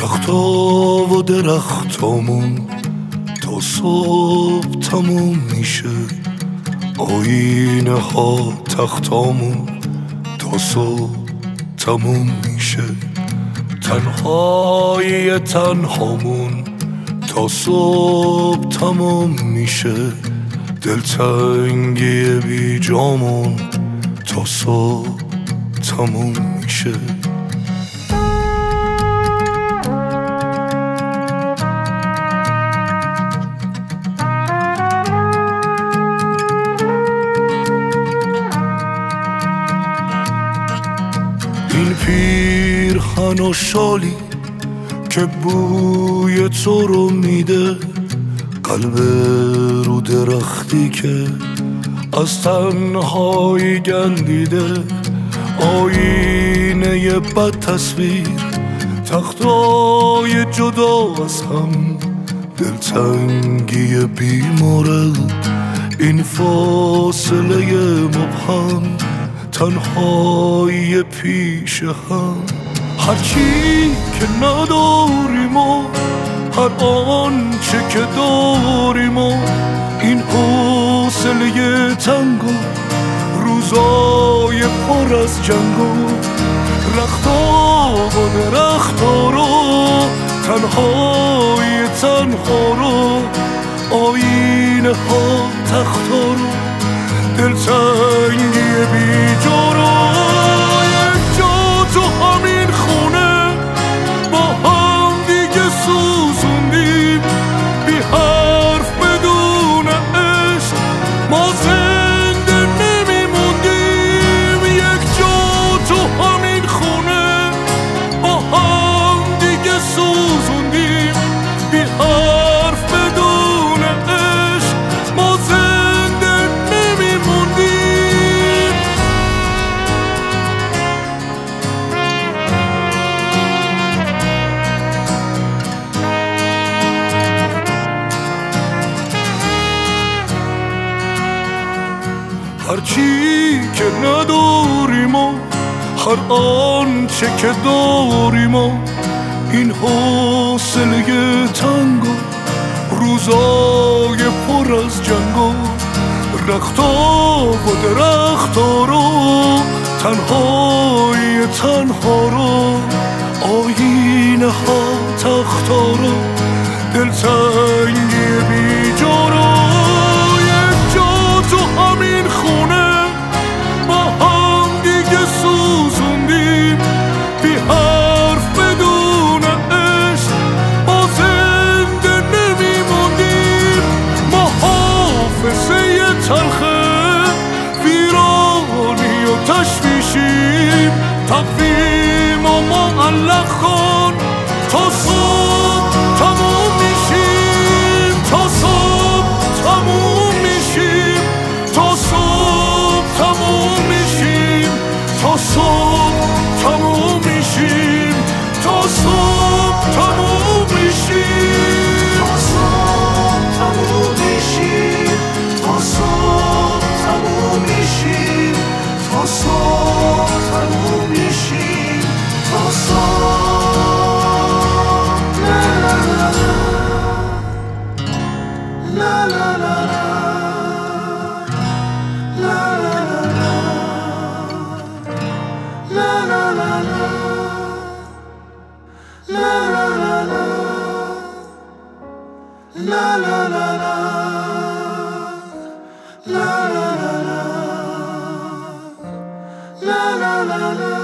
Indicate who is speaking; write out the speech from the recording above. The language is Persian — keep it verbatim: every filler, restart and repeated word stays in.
Speaker 1: رختا و درختامون تا صبح تموم میشه، آینه ها تختامون تا صبح تموم میشه، تنهایی تنهامون تا صبح تموم میشه، دلتنگی بی جامون تا صبح تموم میشه. این پیرهن و شالی که بوی تو رو میده، قلب رو درختی که از تنهایی گندیده، آینه بد تصویر، تختای جدا از هم، دلتنگی بیمورد، این فاصله مبهم، تنهایی پیش هم. هرچی که نداریم و هر آنچه که داریم و این حوصله تنگ و روزای پر از جنگ و رختا و درختا رو، تنهایی تنها رو، آینه ها تختا رو، دلتنگی بی جا رو. یک جا تو همین خونه با هم دیگه سوزوندیم، بی حرف بدون عشق ما زنده نمیموندیم. یک جا تو همین خونه با هم دیگه سوزوندیم، بی حرف بدون عشق ما زنده نمیموندیم. هرچی که نداریم و هر آنچه که داریم و این حوصله تنگ و روزای پر از جنگ و رختا و درختا رو، تنهایی تنها رو، آینه ها تختا رو، دلتنگی بی جا رو. یک جا تو همین خونه با هم دیگه سوزوندیم، بی حرف بدون عشق ما زنده نمیموندیم. ما حافظه تلخه ویرانی و تشویشیم، تقویم و معلق کن تا صبح تموم میشیم، تا صبح تموم میشیم، تا صبح تموم میشیم، تا صبح تموم میشیم، تا صبح تموم میشیم، تا صبح تموم میشیم، تا صبح تموم میشیم، تا صبح تموم میشیم، تا صبح. لا لا لا لا لا لا لا لا لا لا لا لا